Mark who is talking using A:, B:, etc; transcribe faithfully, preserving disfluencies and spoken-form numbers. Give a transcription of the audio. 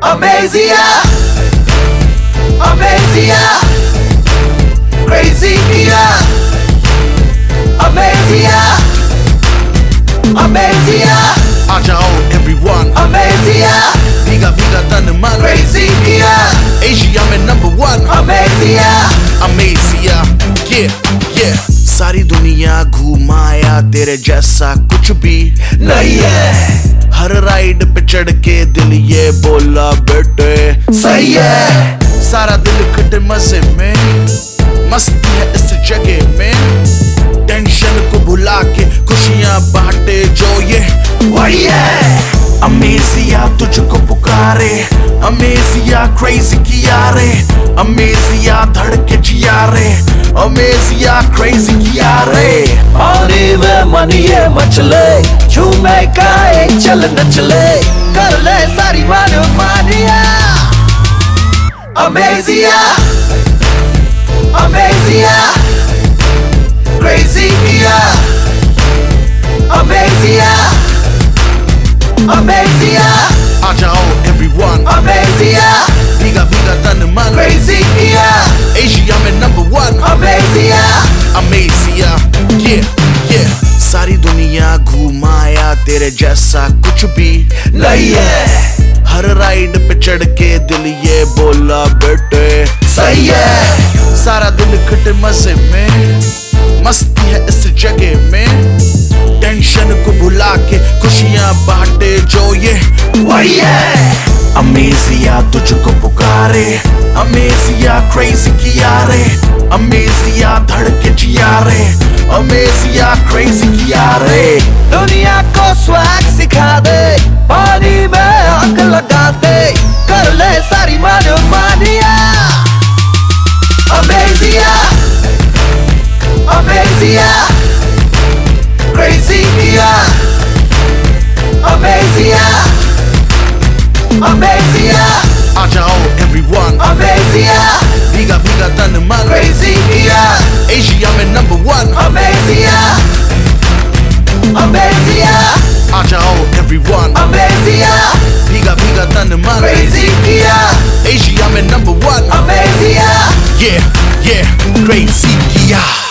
A: Amazia, Amazia, crazy किया Amazia, Amazia,
B: आ जाओ everyone,
A: Amazia,
B: भीगा भीगा तन मन,
A: crazy किया
B: एशिया में number one,
A: Amazia,
B: Amazia, yeah, yeah. सारी दुनिया घुमाया तेरे जैसा कुछ भी
A: नहीं है,
B: हर राइड पे चढ़ के दिल ये बोला बेटे
A: सही है,
B: सारा दिल खटे मजे में, मस्ती है इस जगह में, टेंशन को भुला के खुशियां बांटे जो ये
A: वही है,
B: अमेजिया तुझको पुकारे, अमेजिया क्रेजी किया रे, अमेजिया धड़के जिया रे, अमेजिया क्रेजी किया रे।
A: पानी में मन ये मचले, झूमे गाए चल नचले, कर ले सारी मानो मानिया Amazia, Amazia, crazy किया Amazia, Amazia,
B: आ जाओ everyone,
A: Amazia,
B: भीगा भीगा तन मन,
A: crazy किया
B: एशिया में number one,
A: Amazia,
B: Amazia, yeah, yeah. सारी दुनिया घुमाया तेरे जैसा कुछ भी
A: नहीं है,
B: हर राइड पे चढ़ के दिल ये बोला बेटे
A: सही है,
B: सारा दिल खटे मजे में, मस्ती है इस जगह में, टेंशन को भुला के खुशियां बांटे जो ये
A: वही है,
B: अमेजिया तुझको पुकारे, अमेजिया क्रेजी किया रे, अमेजिया धड़के जिया रे, अमेजिया क्रेजी किया रे।
A: दुनिया को स्वैग सिखा दे, पानी में आग लगा दे, कर ले सारी मानो मानिया Amazia, Amazia, crazy किया Amazia, Amazia,
B: आ जाओ everyone,
A: Amazia,
B: भीगा भीगा तन मन,
A: crazy किया
B: एशिया में number one,
A: Amazia, Amazia,
B: आ जाओ everyone,
A: Amazia,
B: भीगा भीगा तन मन,
A: crazy किया
B: एशिया में number one,
A: Amazia,
B: yeah, yeah, crazy किया।